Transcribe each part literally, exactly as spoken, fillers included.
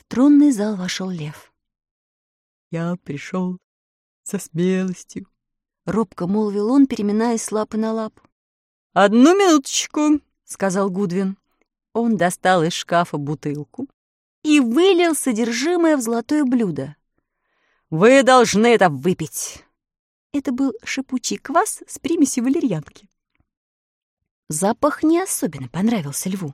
тронный зал вошел лев. «Я пришел со смелостью», — робко молвил он, переминаясь с лапы на лапу. «Одну минуточку», — сказал Гудвин. Он достал из шкафа бутылку и вылил содержимое в золотое блюдо. «Вы должны это выпить». Это был шипучий квас с примесью валерьянки. Запах не особенно понравился льву.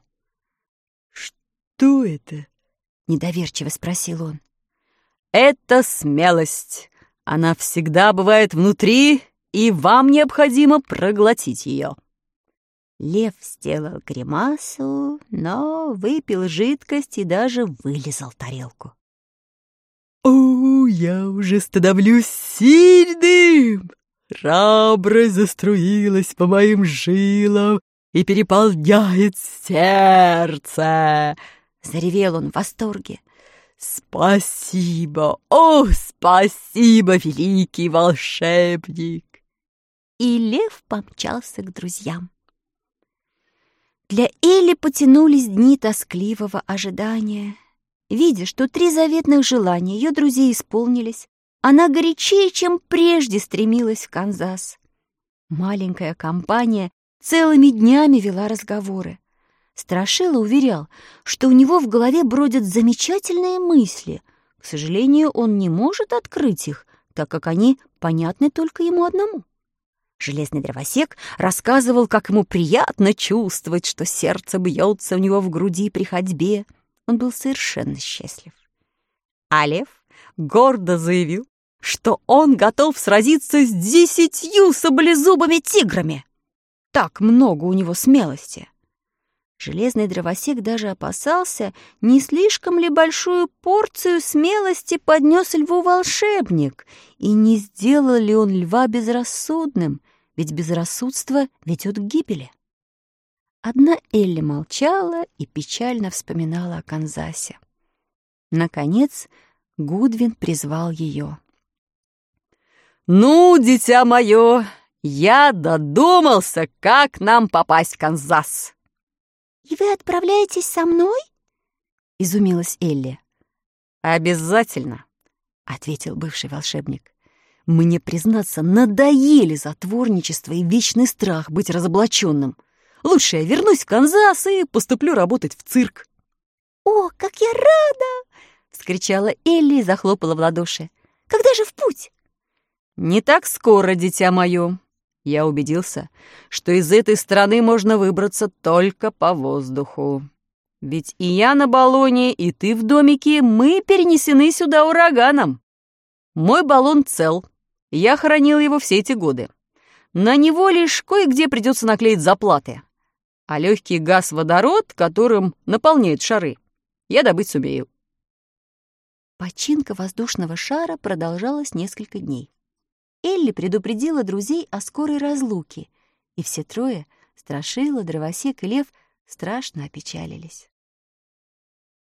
«Что это?» — недоверчиво спросил он. «Это смелость. Она всегда бывает внутри, и вам необходимо проглотить ее». Лев сделал гримасу, но выпил жидкость и даже вылизал тарелку. «О, я уже становлюсь сильным! Храбрость заструилась по моим жилам и переполняет сердце!» Заревел он в восторге. «Спасибо! О, спасибо, великий волшебник!» И лев помчался к друзьям. Для Элли потянулись дни тоскливого ожидания. Видя, что три заветных желания ее друзей исполнились, она горячее, чем прежде, стремилась в Канзас. Маленькая компания целыми днями вела разговоры. Страшила уверял, что у него в голове бродят замечательные мысли. К сожалению, он не может открыть их, так как они понятны только ему одному. Железный дровосек рассказывал, как ему приятно чувствовать, что сердце бьется у него в груди при ходьбе. Он был совершенно счастлив. А лев гордо заявил, что он готов сразиться с десятью саблезубыми тиграми. Так много у него смелости. Железный дровосек даже опасался, не слишком ли большую порцию смелости поднес льву волшебник, и не сделал ли он льва безрассудным, ведь безрассудство ведет к гибели. Одна Элли молчала и печально вспоминала о Канзасе. Наконец Гудвин призвал ее. «Ну, дитя мое, я додумался, как нам попасть в Канзас!» «И вы отправляетесь со мной?» — изумилась Элли. «Обязательно», — ответил бывший волшебник. «Мне, признаться, надоели затворничество и вечный страх быть разоблаченным. Лучше я вернусь в Канзас и поступлю работать в цирк». «О, как я рада!» — вскричала Элли и захлопала в ладоши. «Когда же в путь?» «Не так скоро, дитя мое. Я убедился, что из этой страны можно выбраться только по воздуху. Ведь и я на баллоне, и ты в домике, мы перенесены сюда ураганом. Мой баллон цел, я хранил его все эти годы. На него лишь кое-где придется наклеить заплаты. А легкий газ-водород, которым наполняют шары, я добыть сумею». Починка воздушного шара продолжалась несколько дней. Элли предупредила друзей о скорой разлуке, и все трое, Страшила, Дровосек и Лев, страшно опечалились.